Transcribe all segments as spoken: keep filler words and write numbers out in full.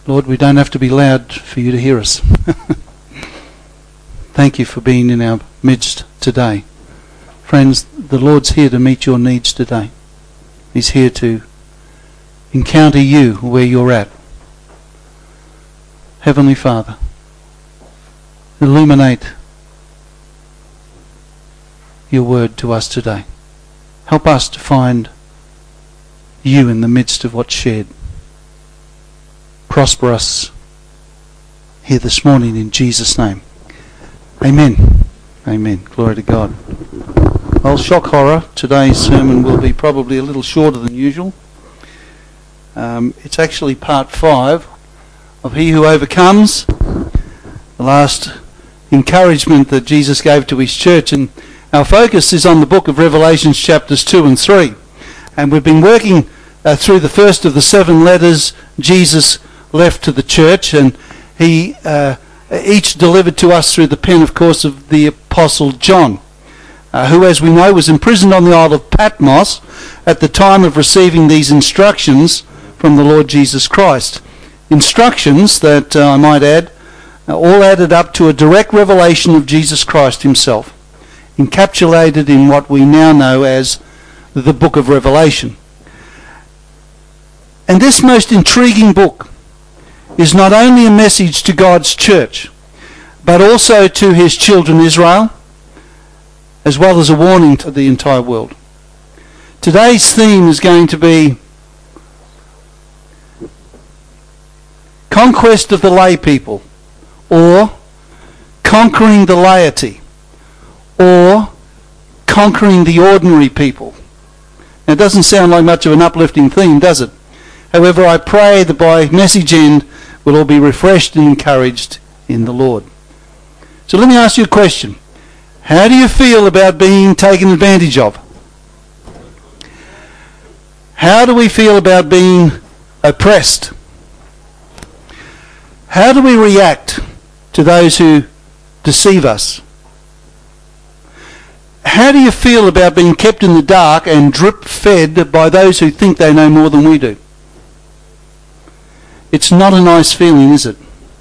Lord, we don't have to be loud for you to hear us. Thank you for being in our midst today. Friends, the Lord's here to meet your needs today. He's here to encounter you where you're at. Heavenly Father, illuminate your word to us today. Help us to find you in the midst of what's shared. Prosper us here this morning in Jesus' name. Amen. Amen. Glory to God. Well, shock horror, today's sermon will be probably a little shorter than usual. Um, it's actually part five of He Who Overcomes, the last encouragement that Jesus gave to his church, and our focus is on the book of Revelation chapters two and three, and we've been working uh, through the first of the seven letters Jesus left to the church, and he uh, each delivered to us through the pen, of course, of the Apostle John, uh, who, as we know, was imprisoned on the Isle of Patmos at the time of receiving these instructions from the Lord Jesus Christ. Instructions that, uh, I might add, all added up to a direct revelation of Jesus Christ himself, encapsulated in what we now know as the book of Revelation. And this most intriguing book is not only a message to God's church, but also to his children Israel, as well as a warning to the entire world. Today's theme is going to be conquest of the lay people, or conquering the laity, or conquering the ordinary people. Now, it doesn't sound like much of an uplifting theme, does it? However, I pray that by message end we'll all be refreshed and encouraged in the Lord. So let me ask you a question. How do you feel about being taken advantage of? How do we feel about being oppressed? How do we react to those who deceive us? How do you feel about being kept in the dark and drip-fed by those who think they know more than we do? It's not a nice feeling, is it?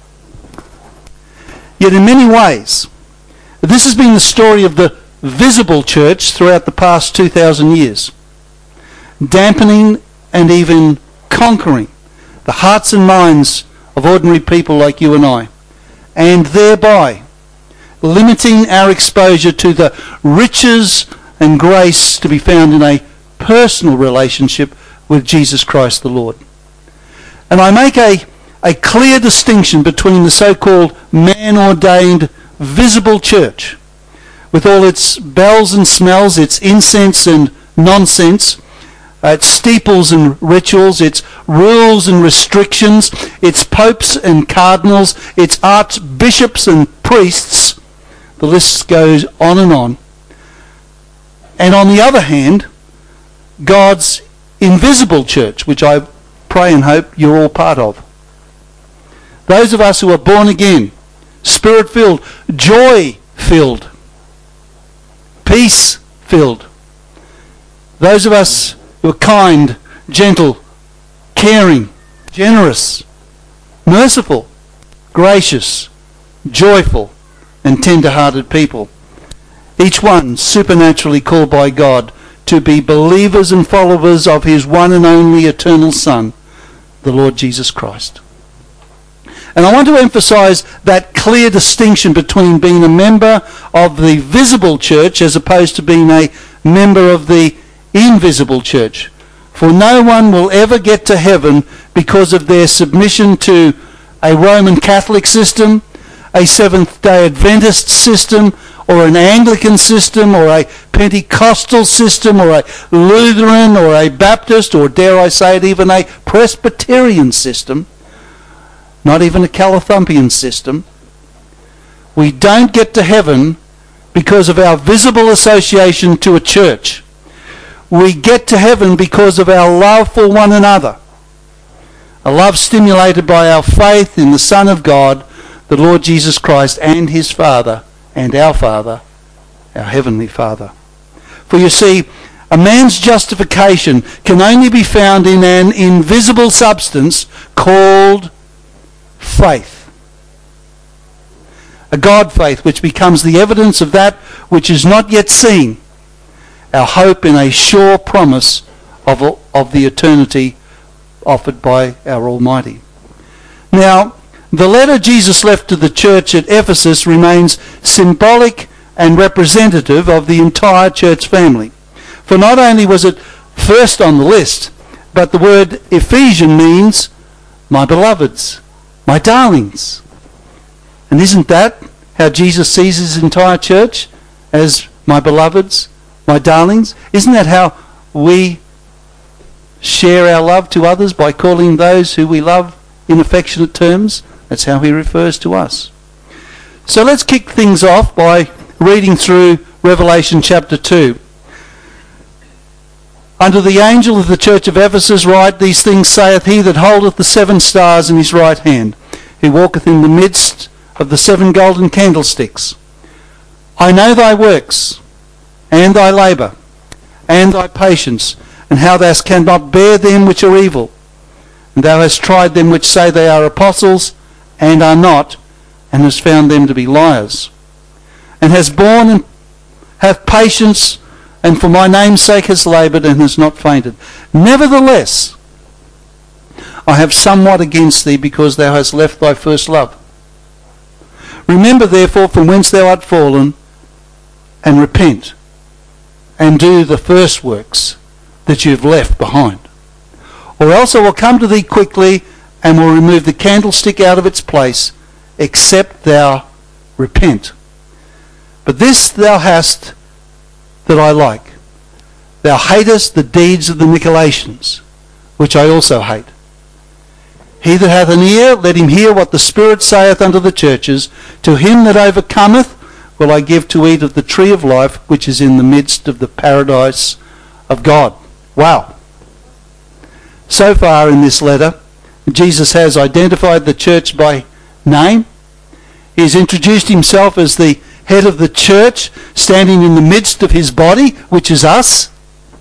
Yet in many ways, this has been the story of the visible church throughout the past two thousand years, dampening and even conquering the hearts and minds of ordinary people like you and I, and thereby limiting our exposure to the riches and grace to be found in a personal relationship with Jesus Christ the Lord. And I make a, a clear distinction between the so-called man-ordained visible church, with all its bells and smells, its incense and nonsense, uh, its steeples and rituals, its rules and restrictions, its popes and cardinals, its archbishops and priests. The list goes on and on. And on the other hand, God's invisible church, which I pray and hope you're all part of. Those of us who are born again, Spirit-filled, joy-filled, peace-filled. Those of us who are kind, gentle, caring, generous, merciful, gracious, joyful, and tender-hearted people. Each one supernaturally called by God to be believers and followers of his one and only eternal Son, the Lord Jesus Christ. And I want to emphasize that clear distinction between being a member of the visible church as opposed to being a member of the invisible church. For no one will ever get to heaven because of their submission to a Roman Catholic system, a Seventh-day Adventist system, or an Anglican system, or a Pentecostal system, or a Lutheran, or a Baptist, or dare I say it, even a Presbyterian system, not even a Calathumpian system. We don't get to heaven because of our visible association to a church. We get to heaven because of our love for one another, a love stimulated by our faith in the Son of God, the Lord Jesus Christ, and his Father, and our Father, our Heavenly Father. For you see, a man's justification can only be found in an invisible substance called faith. A God faith which becomes the evidence of that which is not yet seen, our hope in a sure promise of, of the eternity offered by our Almighty. Now, the letter Jesus left to the church at Ephesus remains symbolic and representative of the entire church family. For not only was it first on the list, but the word Ephesian means my beloveds, my darlings. And isn't that how Jesus sees his entire church? As my beloveds, my darlings? Isn't that how we share our love to others, by calling those who we love in affectionate terms? That's how he refers to us. So let's kick things off by reading through Revelation chapter two. Unto the angel of the church of Ephesus write, These things saith he that holdeth the seven stars in his right hand, who walketh in the midst of the seven golden candlesticks. I know thy works, and thy labour, and thy patience, and how thou cannot bear them which are evil. And thou hast tried them which say they are apostles, and are not, and hast found them to be liars. And hast borne and hath patience, and for my name's sake has laboured, and has not fainted. Nevertheless, I have somewhat against thee, because thou hast left thy first love. Remember therefore from whence thou art fallen, and repent, and do the first works that you have left behind. Or else I will come to thee quickly, and will remove the candlestick out of its place, except thou repent. But this thou hast that I like. Thou hatest the deeds of the Nicolaitans, which I also hate. He that hath an ear, let him hear what the Spirit saith unto the churches. To him that overcometh will I give to eat of the tree of life, which is in the midst of the paradise of God. Wow. So far in this letter, Jesus has identified the church by name. He has introduced himself as the head of the church, standing in the midst of his body, which is us,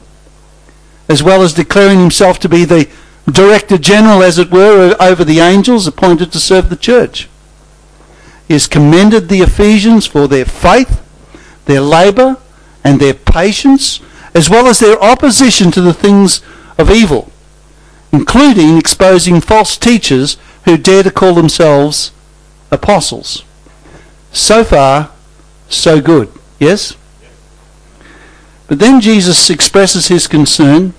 as well as declaring himself to be the director general, as it were, over the angels appointed to serve the church. He has commended the Ephesians for their faith, their labour, and their patience, as well as their opposition to the things of evil, including exposing false teachers who dare to call themselves apostles. So far, so good. Yes? But then Jesus expresses his concern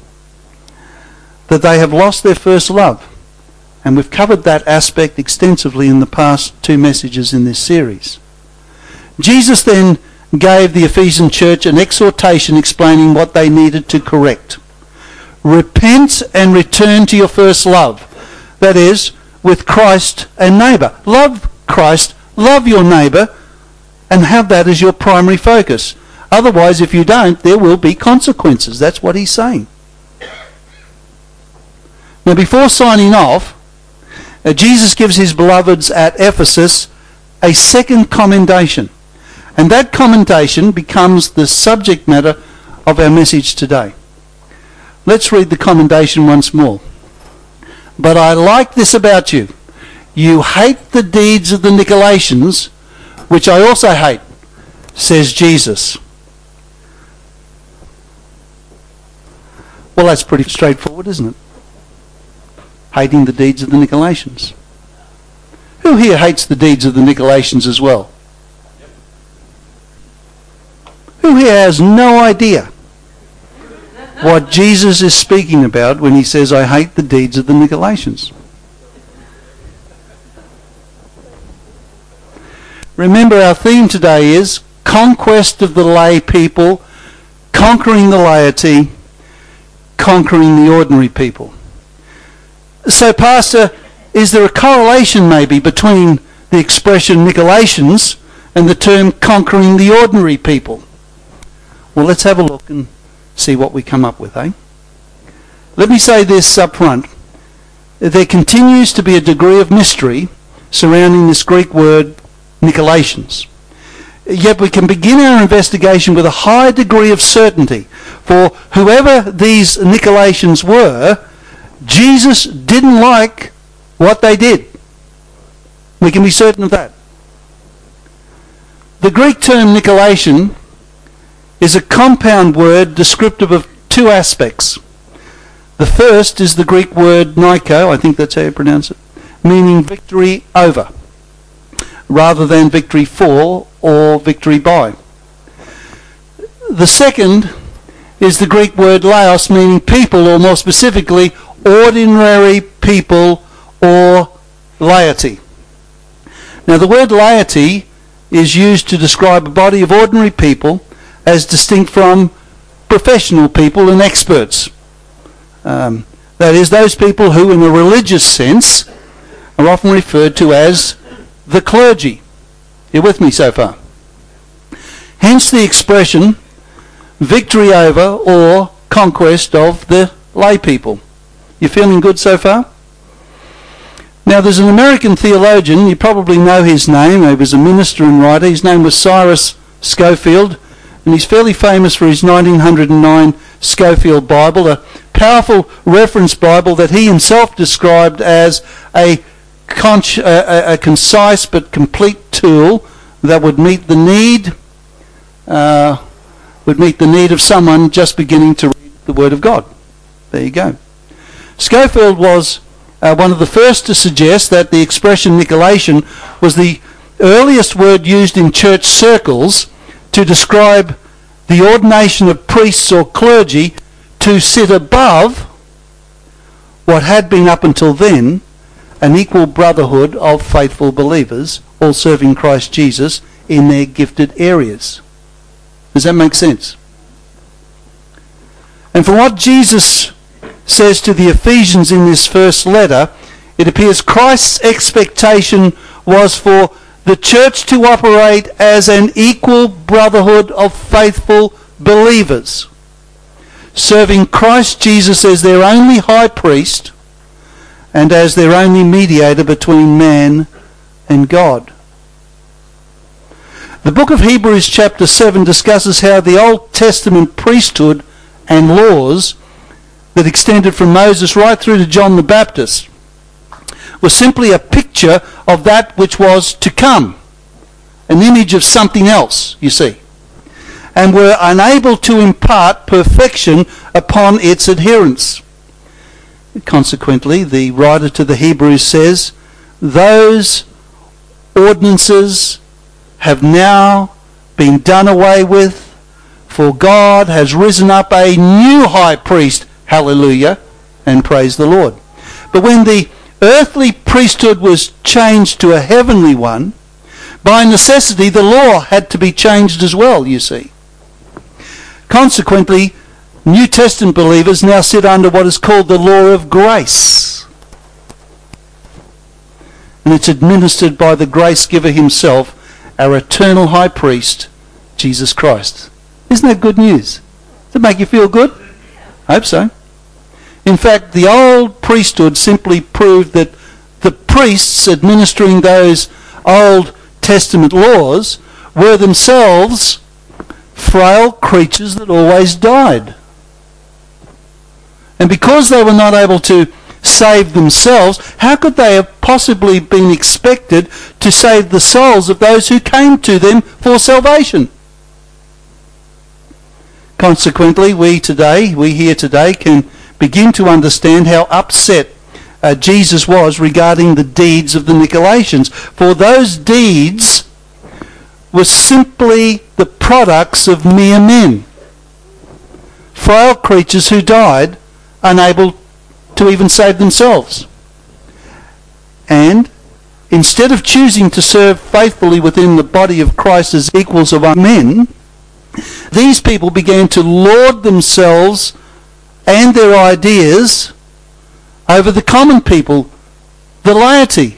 that they have lost their first love. And we've covered that aspect extensively in the past two messages in this series. Jesus then gave the Ephesian church an exhortation explaining what they needed to correct. Repent and return to your first love. That is, with Christ and neighbour. Love Christ, love your neighbour, and have that as your primary focus. Otherwise, if you don't, there will be consequences. That's what he's saying. Now, before signing off, uh, Jesus gives his beloveds at Ephesus a second commendation. And that commendation becomes the subject matter of our message today. Let's read the commendation once more. But I like this about you. You hate the deeds of the Nicolaitans, which I also hate, says Jesus. Well, that's pretty straightforward, isn't it? Hating the deeds of the Nicolaitans. Who here hates the deeds of the Nicolaitans as well? Who here has no idea what Jesus is speaking about when he says, I hate the deeds of the Nicolaitans? Remember, our theme today is conquest of the lay people, conquering the laity, conquering the ordinary people. So, Pastor, is there a correlation maybe between the expression Nicolaitans and the term conquering the ordinary people? Well, let's have a look and see what we come up with, eh? Let me say this up front. There continues to be a degree of mystery surrounding this Greek word Nicolaitans. Yet we can begin our investigation with a high degree of certainty. For whoever these Nicolaitans were, Jesus didn't like what they did. We can be certain of that. The Greek term Nicolaitan is a compound word descriptive of two aspects. The first is the Greek word Niko, I think that's how you pronounce it, meaning victory over, rather than victory for or victory by. The second is the Greek word laos, meaning people, or more specifically, ordinary people or laity. Now the word laity is used to describe a body of ordinary people as distinct from professional people and experts. Um, that is, those people who in a religious sense are often referred to as the clergy. You with me so far? Hence the expression victory over or conquest of the lay people. You feeling good so far? Now there's an American theologian, you probably know his name, he was a minister and writer, his name was Cyrus Scofield, and he's fairly famous for his nineteen oh nine Scofield Bible, a powerful reference Bible that he himself described as a, con- a, a concise but complete tool that would meet the need uh, would meet the need of someone just beginning to read the Word of God. There you go. Scofield was uh, one of the first to suggest that the expression Nicolaitan was the earliest word used in church circles to describe the ordination of priests or clergy to sit above what had been up until then an equal brotherhood of faithful believers, all serving Christ Jesus in their gifted areas. Does that make sense? And from what Jesus says to the Ephesians in this first letter, it appears Christ's expectation was for the church to operate as an equal brotherhood of faithful believers, serving Christ Jesus as their only high priest and as their only mediator between man and God. The book of Hebrews chapter seven discusses how the Old Testament priesthood and laws that extended from Moses right through to John the Baptist was simply a picture of that which was to come, an image of something else, you see, and were unable to impart perfection upon its adherents. Consequently, the writer to the Hebrews says, those ordinances have now been done away with, for God has risen up a new high priest, hallelujah, and praise the Lord. But when the earthly priesthood was changed to a heavenly one, by necessity the law had to be changed as well, you see. Consequently, New Testament believers now sit under what is called the law of grace. And it's administered by the grace giver himself, our eternal high priest, Jesus Christ. Isn't that good news? Does it make you feel good? I hope so. In fact, the old priesthood simply proved that the priests administering those Old Testament laws were themselves frail creatures that always died. And because they were not able to save themselves, how could they have possibly been expected to save the souls of those who came to them for salvation? Consequently, we today, we here today, can begin to understand how upset uh, Jesus was regarding the deeds of the Nicolaitans. For those deeds were simply the products of mere men, frail creatures who died, unable to even save themselves. And instead of choosing to serve faithfully within the body of Christ as equals of men, these people began to lord themselves and their ideas over the common people, the laity.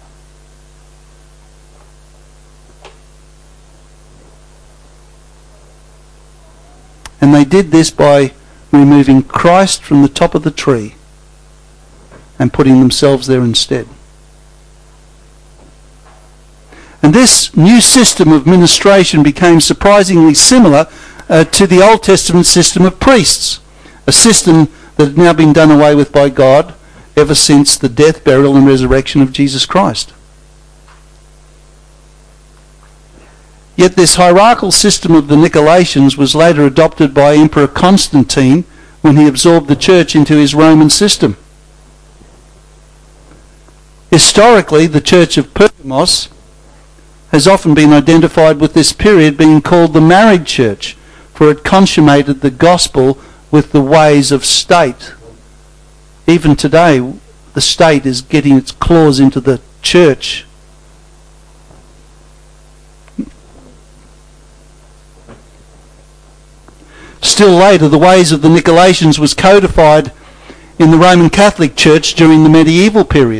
And they did this by removing Christ from the top of the tree and putting themselves there instead. And this new system of ministration became surprisingly similar uh, to the Old Testament system of priests, a system that had now been done away with by God ever since the death, burial and resurrection of Jesus Christ. Yet this hierarchical system of the Nicolaitans was later adopted by Emperor Constantine when he absorbed the church into his Roman system. Historically, the Church of Pergamos has often been identified with this period being called the married church, for it consummated the gospel with the ways of state. Even today, the state is getting its claws into the church. Still later, the ways of the Nicolaitans was codified in the Roman Catholic Church during the medieval period.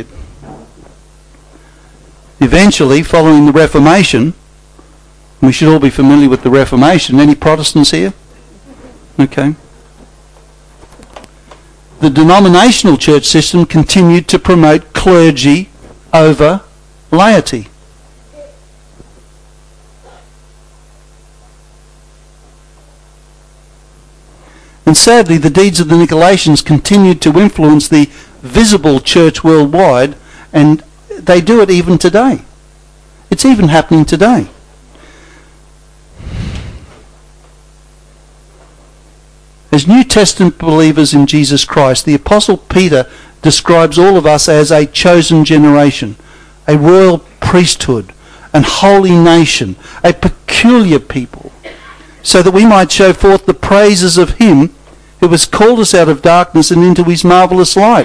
Eventually, following the Reformation, we should all be familiar with the Reformation. Any Protestants here? Okay. The denominational church system continued to promote clergy over laity. And sadly, the deeds of the Nicolaitans continued to influence the visible church worldwide, and they do it even today. It's even happening today. As New Testament believers in Jesus Christ, the Apostle Peter describes all of us as a chosen generation, a royal priesthood, an holy nation, a peculiar people, so that we might show forth the praises of him who has called us out of darkness and into his marvellous light.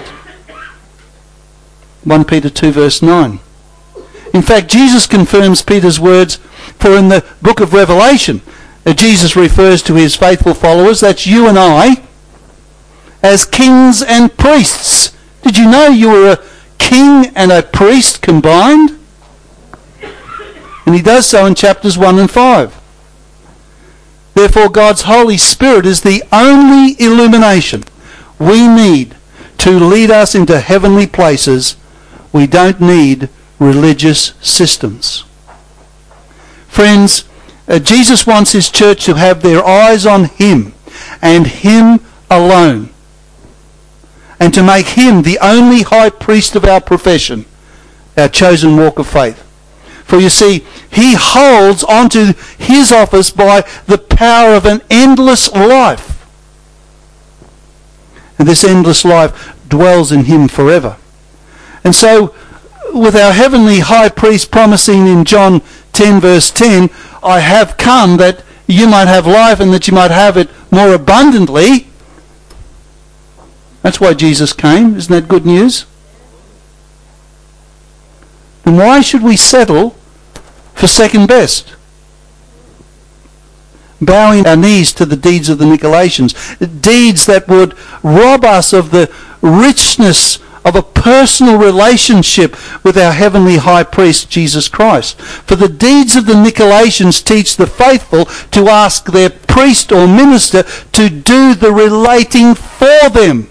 First Peter two verse nine. In fact, Jesus confirms Peter's words, for in the book of Revelation, uh, Jesus refers to his faithful followers, that's you and I, as kings and priests. Did you know you were a king and a priest combined? And he does so in chapters one and five. Therefore, God's Holy Spirit is the only illumination we need to lead us into heavenly places. We don't need religious systems. Friends, uh, Jesus wants his church to have their eyes on him and him alone, and to make him the only high priest of our profession, our chosen walk of faith. For you see, he holds onto his office by the power of an endless life. And this endless life dwells in him forever. And so, with our heavenly high priest promising in John ten verse ten, I have come that you might have life and that you might have it more abundantly. That's why Jesus came. Isn't that good news? Then why should we settle for second best? Bowing our knees to the deeds of the Nicolaitans, deeds that would rob us of the richness of a personal relationship with our heavenly high priest Jesus Christ. For the deeds of the Nicolaitans teach the faithful to ask their priest or minister to do the relating for them,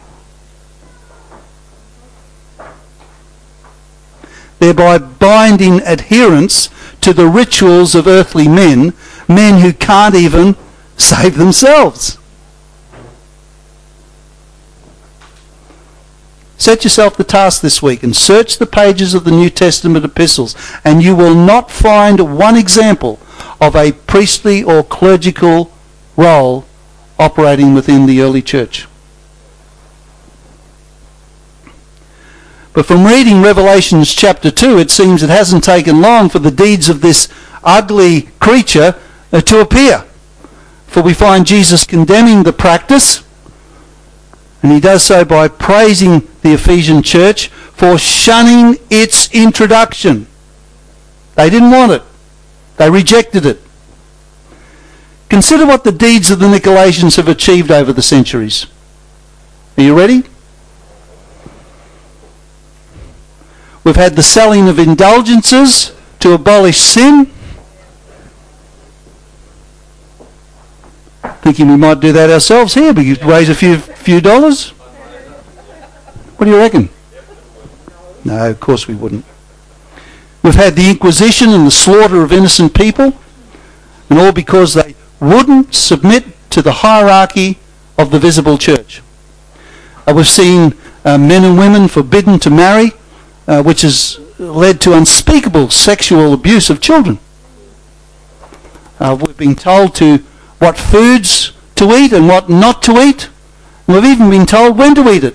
thereby binding adherence to the rituals of earthly men, men who can't even save themselves. Set yourself the task this week and search the pages of the New Testament epistles, and you will not find one example of a priestly or clerical role operating within the early church. But from reading Revelations chapter two, it seems it hasn't taken long for the deeds of this ugly creature uh, to appear. For we find Jesus condemning the practice, and he does so by praising the Ephesian church for shunning its introduction. They didn't want it. They rejected it. Consider what the deeds of the Nicolaitans have achieved over the centuries. Are you ready? We've had the selling of indulgences to abolish sin. Thinking we might do that ourselves here. We could raise a few few dollars. What do you reckon? No, of course we wouldn't. We've had the Inquisition and the slaughter of innocent people, and all because they wouldn't submit to the hierarchy of the visible church. Uh, we've seen uh, men and women forbidden to marry, Uh, which has led to unspeakable sexual abuse of children. Uh, we've been told to what foods to eat and what not to eat. We've even been told when to eat it.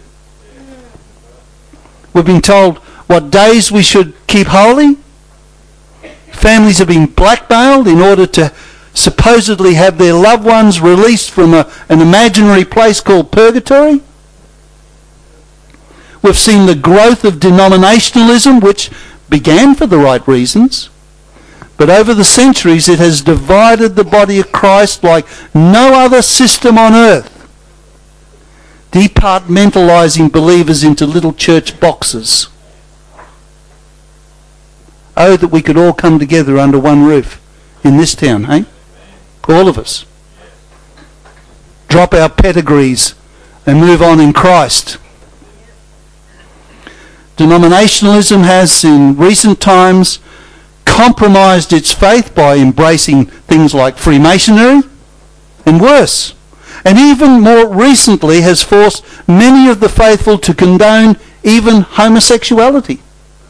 We've been told what days we should keep holy. Families have been blackmailed in order to supposedly have their loved ones released from a, an imaginary place called purgatory. We've seen the growth of denominationalism, which began for the right reasons, but over the centuries it has divided the body of Christ like no other system on earth, departmentalising believers into little church boxes. Oh, that we could all come together under one roof in this town, hey? All of us. Drop our pedigrees and move on in Christ. Denominationalism has in recent times compromised its faith by embracing things like Freemasonry and worse. And even more recently has forced many of the faithful to condone even homosexuality.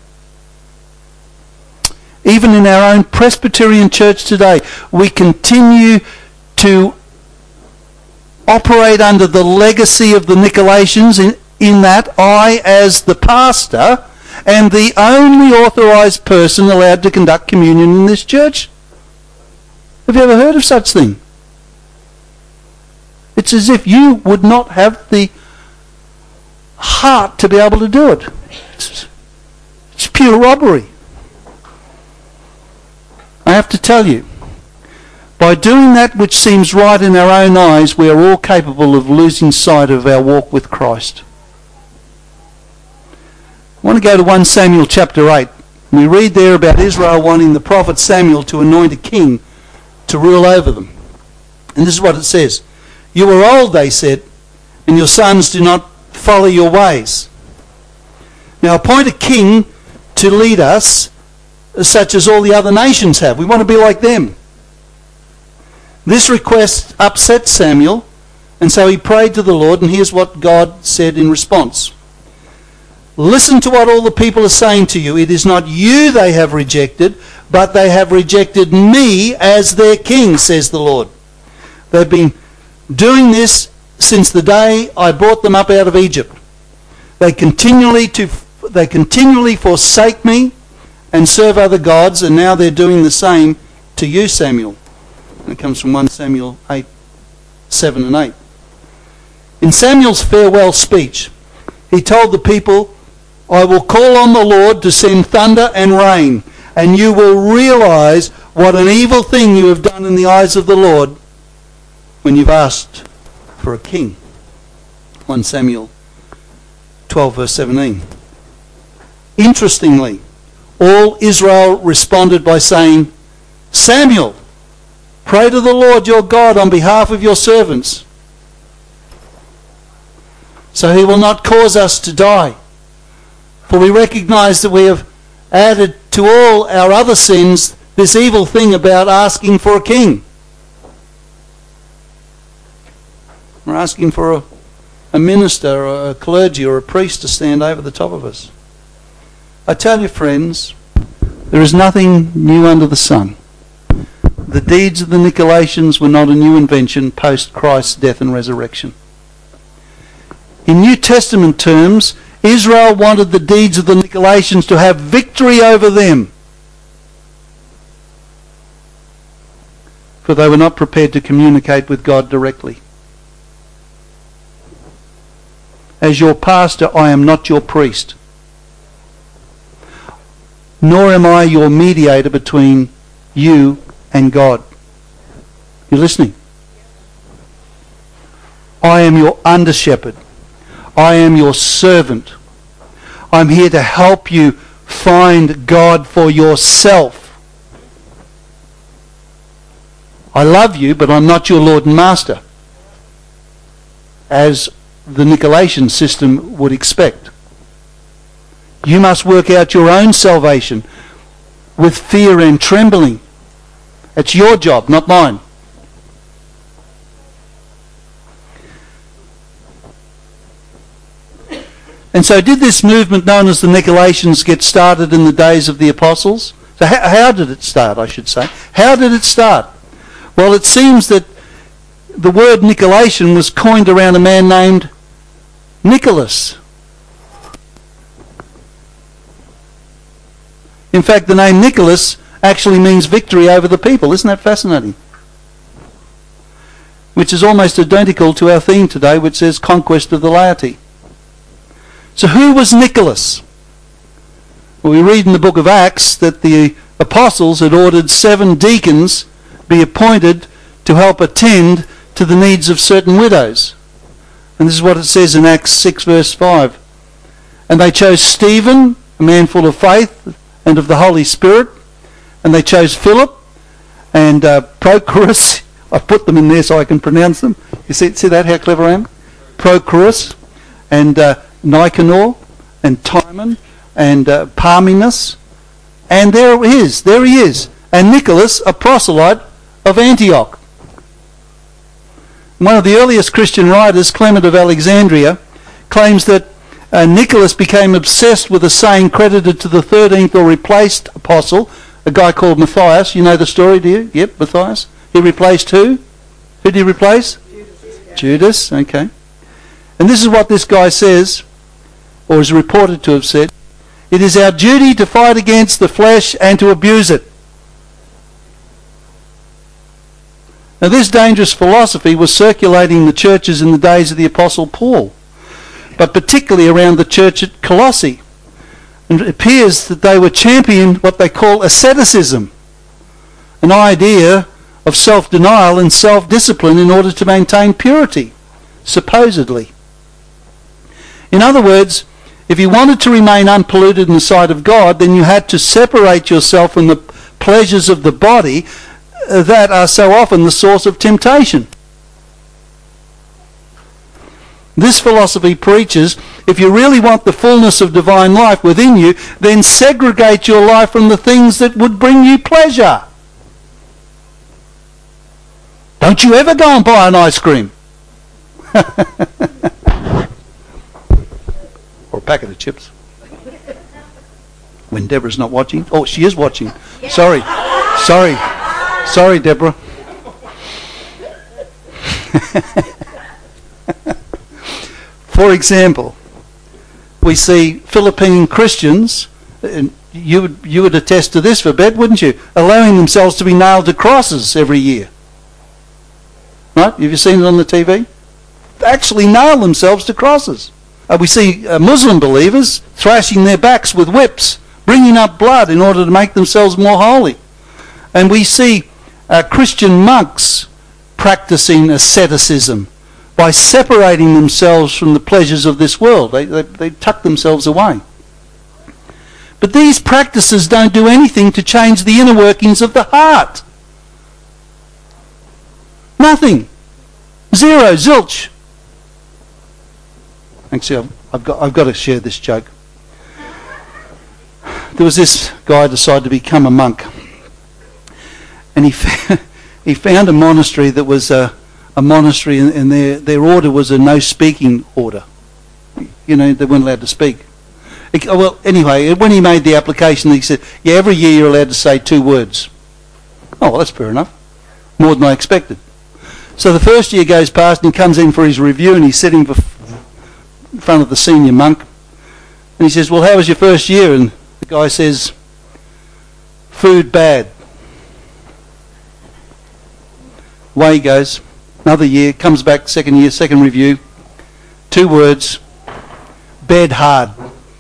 Even in our own Presbyterian church today, we continue to operate under the legacy of the Nicolaitans in, in that I, as the pastor, am the only authorised person allowed to conduct communion in this church. Have you ever heard of such thing? It's as if you would not have the heart to be able to do it. It's, it's pure robbery. I have to tell you, by doing that which seems right in our own eyes, we are all capable of losing sight of our walk with Christ. I want to go to First Samuel chapter eight. We read there about Israel wanting the prophet Samuel to anoint a king to rule over them. And this is what it says. You are old, they said, and your sons do not follow your ways. Now appoint a king to lead us, such as all the other nations have. We want to be like them. This request upset Samuel, and so he prayed to the Lord, and here's what God said in response. Listen to what all the people are saying to you. It is not you they have rejected, but they have rejected me as their king, says the Lord. They've been doing this since the day I brought them up out of Egypt. They continually to they continually forsake me and serve other gods, and now they're doing the same to you, Samuel. And it comes from First Samuel eight, seven and eight. In Samuel's farewell speech, he told the people, I will call on the Lord to send thunder and rain, and you will realise what an evil thing you have done in the eyes of the Lord when you've asked for a king. First Samuel twelve verse seventeen. Interestingly, all Israel responded by saying, Samuel, pray to the Lord your God on behalf of your servants, so he will not cause us to die. For we recognise that we have added to all our other sins this evil thing about asking for a king. We're asking for a, a minister or a clergy or a priest to stand over the top of us. I tell you, friends, there is nothing new under the sun. The deeds of the Nicolaitans were not a new invention post Christ's death and resurrection. In New Testament terms, Israel wanted the deeds of the Nicolaitans to have victory over them, for they were not prepared to communicate with God directly. As your pastor, I am not your priest, nor am I your mediator between you and God. You listening? I am your under shepherd. I am your servant. I'm here to help you find God for yourself. I love you, but I'm not your Lord and Master, as the Nicolaitan system would expect. You must work out your own salvation with fear and trembling. It's your job, not mine. And so did this movement known as the Nicolaitans get started in the days of the apostles? So how, how did it start, I should say? How did it start? Well, it seems that the word Nicolaitan was coined around a man named Nicholas. In fact, the name Nicholas actually means victory over the people. Isn't that fascinating? Which is almost identical to our theme today, which says conquest of the laity. So who was Nicholas? Well, we read in the book of Acts that the apostles had ordered seven deacons be appointed to help attend to the needs of certain widows. And this is what it says in Acts six verse five. And they chose Stephen, a man full of faith and of the Holy Spirit, and they chose Philip and uh, Prochorus. I put them in there so I can pronounce them. You see, see that, how clever I am? Prochorus and uh, Nicanor and Timon and uh, Parmenas. And there he is, there he is. And Nicholas, a proselyte of Antioch. One of the earliest Christian writers, Clement of Alexandria, claims that uh, Nicholas became obsessed with a saying credited to the thirteenth or replaced apostle, a guy called Matthias. You know the story, do you? Yep, Matthias. He replaced who? Who did he replace? Judas. Judas, okay. And this is what this guy says, or is reported to have said. It is our duty to fight against the flesh and to abuse it. Now this dangerous philosophy was circulating in the churches in the days of the Apostle Paul, but particularly around the church at Colossae. And it appears that they were championing what they call asceticism, an idea of self-denial and self-discipline in order to maintain purity, supposedly. In other words, if you wanted to remain unpolluted in the sight of God, then you had to separate yourself from the pleasures of the body that are so often the source of temptation. This philosophy preaches, if you really want the fullness of divine life within you, then segregate your life from the things that would bring you pleasure. Don't you ever go and buy an ice cream. Or a packet of chips. When Deborah's not watching. Oh, she is watching. Sorry. Sorry. Sorry, Deborah. For example, we see Philippine Christians, and you would, you would attest to this, Babette, wouldn't you? Allowing themselves to be nailed to crosses every year. Right? Have you seen it on the T V? They actually nail themselves to crosses. Uh, we see uh, Muslim believers thrashing their backs with whips, bringing up blood in order to make themselves more holy. And we see uh, Christian monks practicing asceticism by separating themselves from the pleasures of this world. They, they, they tuck themselves away. But these practices don't do anything to change the inner workings of the heart. Nothing. Zero, zilch. Actually, I've, I've got I've got to share this joke. There was this guy who decided to become a monk, and he fa- he found a monastery that was a, a monastery, and, and their their order was a no speaking order. You know, they weren't allowed to speak. It, well, anyway, when he made the application, he said, "Yeah, every year you're allowed to say two words." Oh, well, that's fair enough. More than I expected. So the first year goes past and he comes in for his review, and he's sitting in front of the senior monk, and he says, "Well, how was your first year?" And the guy says, "Food bad." Away he goes. Another year, comes back, second year, second review, two words, bed hard.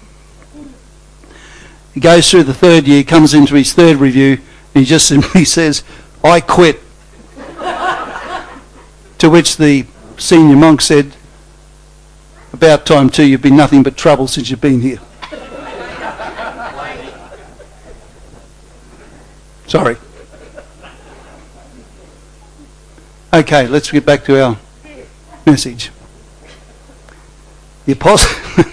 He goes through the third year, comes into his third review, and he just simply says, "I quit." To which the senior monk said, "About time too, you've been nothing but trouble since you've been here." Sorry. Okay, let's get back to our message. The apostle...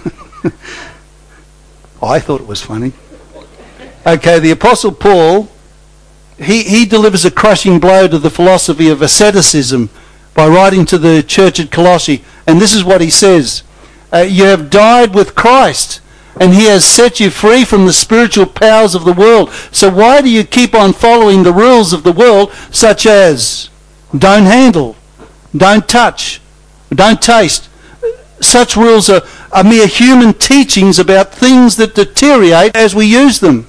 I thought it was funny. Okay, the Apostle Paul, he, he delivers a crushing blow to the philosophy of asceticism by writing to the church at Colossae. And this is what he says. Uh, you have died with Christ, and he has set you free from the spiritual powers of the world. So why do you keep on following the rules of the world, such as don't handle, don't touch, don't taste. Such rules are, are mere human teachings about things that deteriorate as we use them.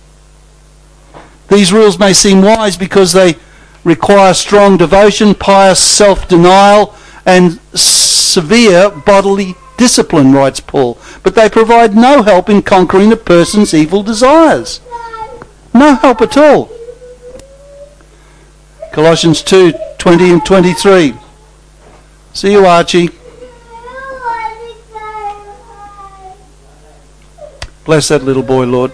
These rules may seem wise because they require strong devotion, pious self-denial, and severe bodily discipline, writes Paul. But they provide no help in conquering a person's evil desires. No help at all. Colossians two, twenty and twenty-three. See you, Archie. Bless that little boy, Lord.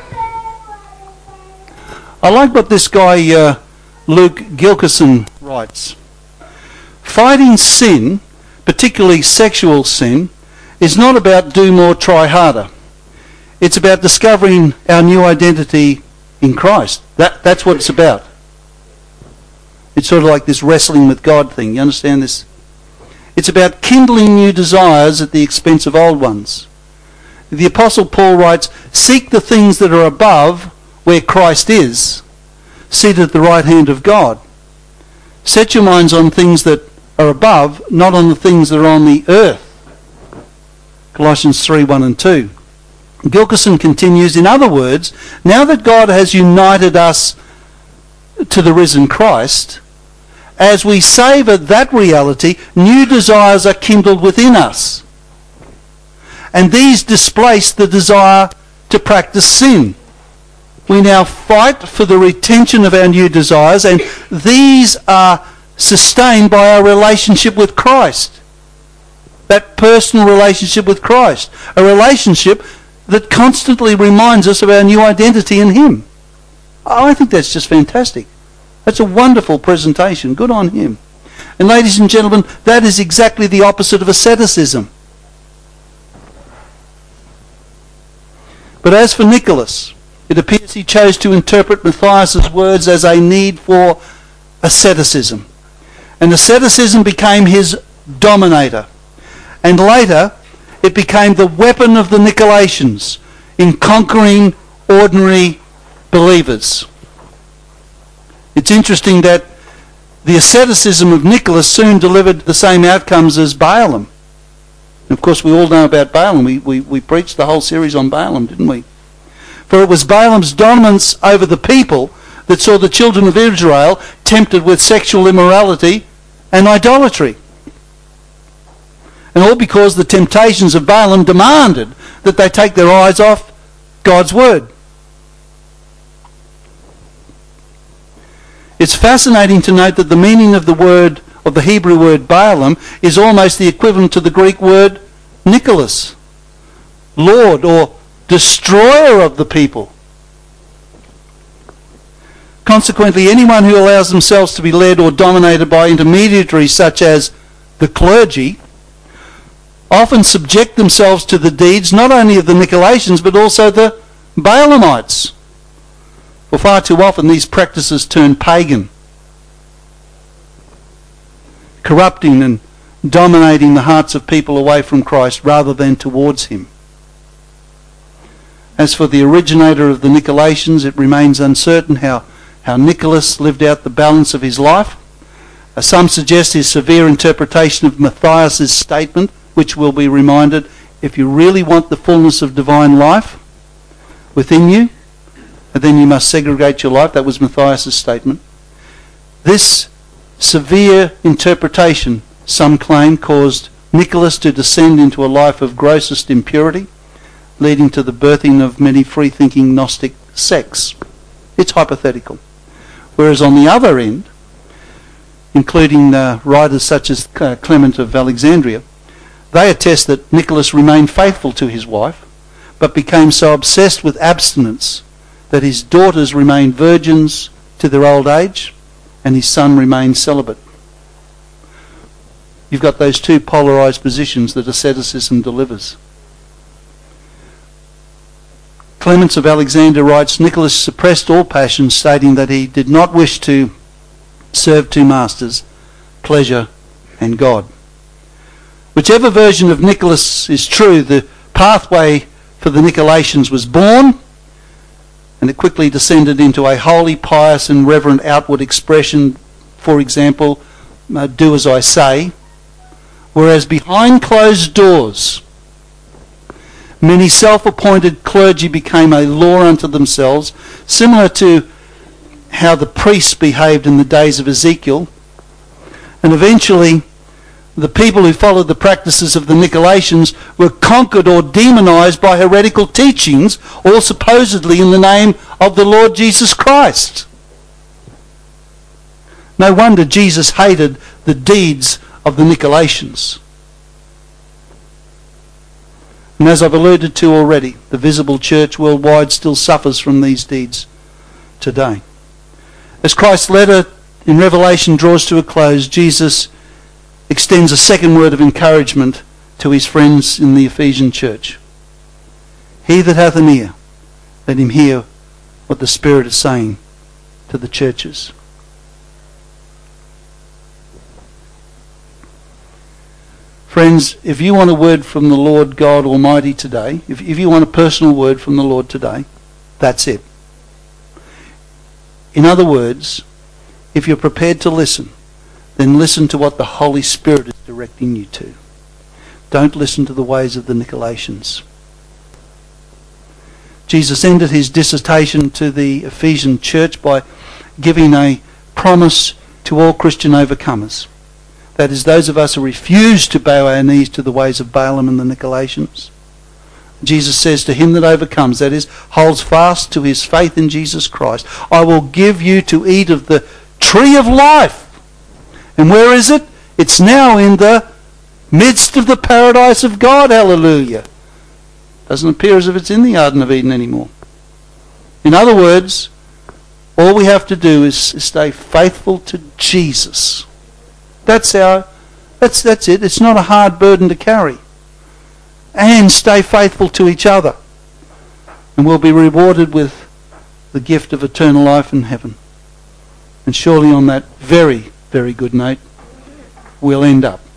I like what this guy, uh, Luke Gilkison, writes. Fighting sin, particularly sexual sin, is not about do more, try harder. It's about discovering our new identity in Christ. That, that's what it's about. It's sort of like this wrestling with God thing. You understand this? It's about kindling new desires at the expense of old ones. The Apostle Paul writes, seek the things that are above where Christ is, seated at the right hand of God. Set your minds on things that are above, not on the things that are on the earth. Colossians three, one and two. Gilkison continues, in other words, now that God has united us to the risen Christ, as we savour that reality, new desires are kindled within us. And these displace the desire to practice sin. We now fight for the retention of our new desires, and these are sustained by our relationship with Christ. That personal relationship with Christ. A relationship that constantly reminds us of our new identity in Him. I think that's just fantastic. That's a wonderful presentation. Good on him. And ladies and gentlemen, that is exactly the opposite of asceticism. But as for Nicholas, it appears he chose to interpret Matthias's words as a need for asceticism. And asceticism became his dominator. And later, it became the weapon of the Nicolaitans in conquering ordinary believers. It's interesting that the asceticism of Nicholas soon delivered the same outcomes as Balaam. And of course, we all know about Balaam. We, we, we preached the whole series on Balaam, didn't we? For it was Balaam's dominance over the people that saw the children of Israel tempted with sexual immorality and idolatry. And all because the temptations of Balaam demanded that they take their eyes off God's word. It's fascinating to note that the meaning of the word, of the Hebrew word Balaam, is almost the equivalent to the Greek word Nicholas, Lord or destroyer of the people. Consequently, anyone who allows themselves to be led or dominated by intermediaries such as the clergy often subject themselves to the deeds not only of the Nicolaitans but also the Balaamites. For far too often these practices turn pagan, corrupting and dominating the hearts of people away from Christ rather than towards him. As for the originator of the Nicolaitans, it remains uncertain how, how Nicholas lived out the balance of his life. Uh, some suggest his severe interpretation of Matthias's statement, which will be reminded, if you really want the fullness of divine life within you, then you must segregate your life. That was Matthias's statement. This severe interpretation, some claim, caused Nicholas to descend into a life of grossest impurity, leading to the birthing of many free-thinking Gnostic sects. It's hypothetical. Whereas on the other end, including uh, writers such as uh, Clement of Alexandria, they attest that Nicholas remained faithful to his wife, but became so obsessed with abstinence that his daughters remained virgins to their old age, and his son remained celibate. You've got those two polarised positions that asceticism delivers. Clement of Alexandria writes, Nicholas suppressed all passions, stating that he did not wish to serve two masters, pleasure and God. Whichever version of Nicholas is true, the pathway for the Nicolaitans was born, and it quickly descended into a holy, pious and reverent outward expression, for example, uh, do as I say, whereas behind closed doors, many self-appointed clergy became a law unto themselves, similar to how the priests behaved in the days of Ezekiel. And eventually, the people who followed the practices of the Nicolaitans were conquered or demonized by heretical teachings, all supposedly in the name of the Lord Jesus Christ. No wonder Jesus hated the deeds of the Nicolaitans. And as I've alluded to already, the visible church worldwide still suffers from these deeds today. As Christ's letter in Revelation draws to a close, Jesus extends a second word of encouragement to his friends in the Ephesian church. He that hath an ear, let him hear what the Spirit is saying to the churches. Friends, if you want a word from the Lord God Almighty today, if, if you want a personal word from the Lord today, that's it. In other words, if you're prepared to listen, then listen to what the Holy Spirit is directing you to. Don't listen to the ways of the Nicolaitans. Jesus ended his dissertation to the Ephesian church by giving a promise to all Christian overcomers. That is, those of us who refuse to bow our knees to the ways of Balaam and the Nicolaitans. Jesus says to him that overcomes, that is, holds fast to his faith in Jesus Christ, I will give you to eat of the tree of life. And where is it? It's now in the midst of the paradise of God. Hallelujah. Doesn't appear as if it's in the Garden of Eden anymore. In other words, all we have to do is stay faithful to Jesus. That's our, that's, that's it. It's not a hard burden to carry. And stay faithful to each other. And we'll be rewarded with the gift of eternal life in heaven. And surely on that very, very good note, we'll end up.